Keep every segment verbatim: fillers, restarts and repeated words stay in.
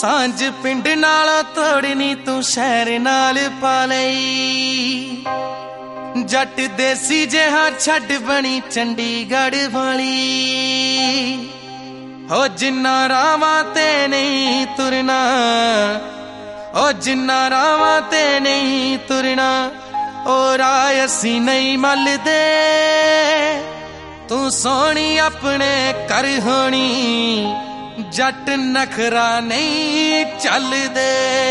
सांझ पिंड नालों तोड़नी तू शहर नाल पा लई। जट देसी जिहा छड़ बनी चंडीगढ़ वाली। हो जिन्ना रावां ते नहीं तुरना, ओ जिन्ना रावां ते नहीं तुरना, ओ राय असी नहीं मलदे। तू सोहनी अपने कर होनी, जट नखरा नहीं चलदे।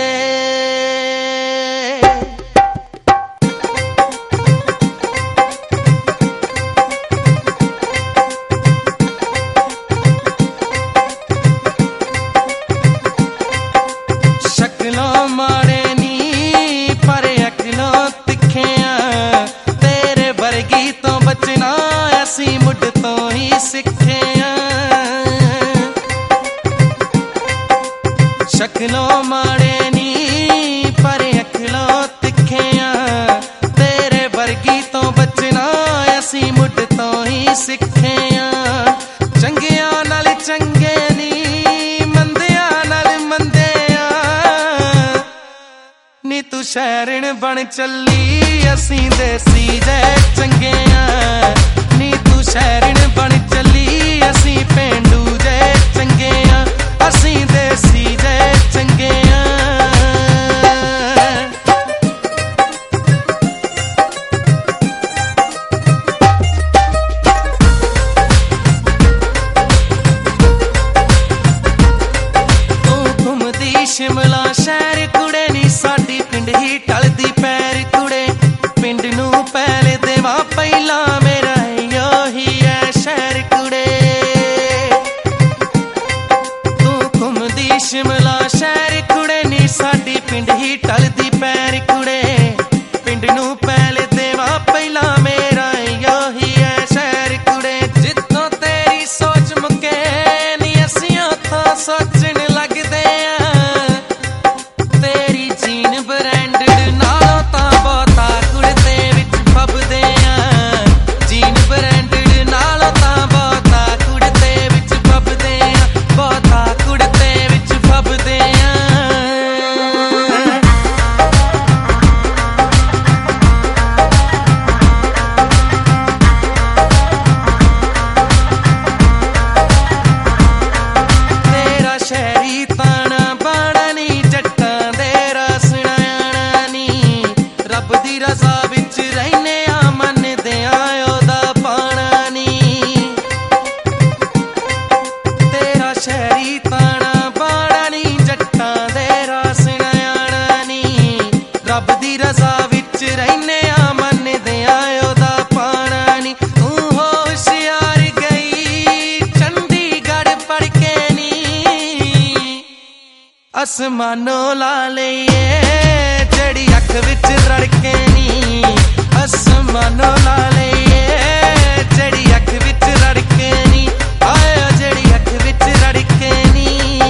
शक्लों माड़े नी पर अकलों तिखियां, तेरे वर्गी तो बचना असी मुढ़ तो ही सिखियां। शक्लों माड़े नी पर अकलों तिखियां, तेरे वर्गी तो बचना असी मुढ़ तो ही सिखियां। चंगियां नाल चंगे नी, मंदियां नाल मंदियां, नी तू शहरन बन चली असी देसी जै चंगियां। नी तू शहरन बन चली असी पेंडू जै चंगियां, असी देसी जै चंगियां। तू घुमदी शिमला शहर कुड़े नी, साडी पिंड ही टलदी पैर कुड़े। पिंड नू पहले देवा पहला मेरा योही है शहर कुड़े। तू घुमदी शिमला शहर कुड़े नी, साडी पिंड ही टलदी पैर कुड़े। पिंड नू पहले देवा पहला मेरा योही है शहर कुड़े। जिथों तेरी सोच मुके नी असी उत्थों सोचन लगदे आ। तेरी जीन ब्रांडेड नालों तां बहुता कुड़ते विच फबदे आ। जीन ब्रांडेड नालों तां बहुता कुड़ते विच फबदे आ, बहुता कुड़ते विच फबदे आ। तेरा शहरी ताना बाणा नी, जट्टां दे रसना आना नी। रब दी रज़ा विच रहिने आ, मनदे आ ओदा पाना नी। तेरा शहरी ताना बाणा नी, जट्टां दे रसना आना नी। रब दी रज़ा विच रहिने आ, मनदे आ ओदा पाना नी। तू होशियार गई चंडीगढ़ पढ़ के नी, आसमानों ला लईए जड़ी अख विच रड़के नी। आसमानों ला लईए जड़ी अख विच रड़के नी, आया जड़ी अख विच रड़के नी।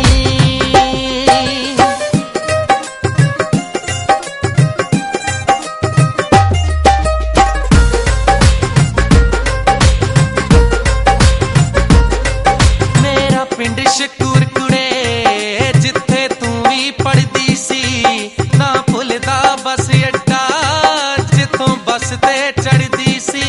मेरा पिंड शकूर कुड़े, जिथे तू भी पढ़दी सी। ना भुलदा बस अड्डा, जिथों बस ते चढ़दी सी।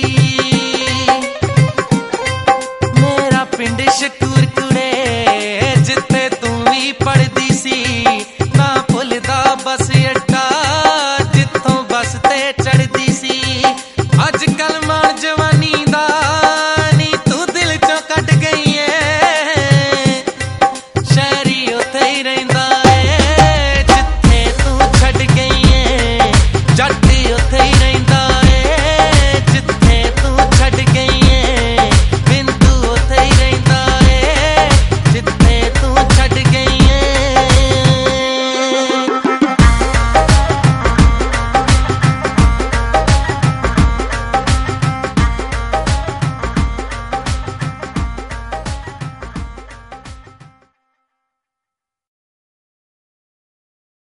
मेरा पिंड शकूर कुड़े, जिथे तू भी पढ़दी सी। ना भुलदा बस अड्डा, जिथों बस ते चढ़दी सी। अजकल मां जवानी दा नी तू दिल चों कट गई है। शहरी उत्थे ही रहिंदा है, जिथे तू छड़ गई है। जट उत्थे ही रहिंदा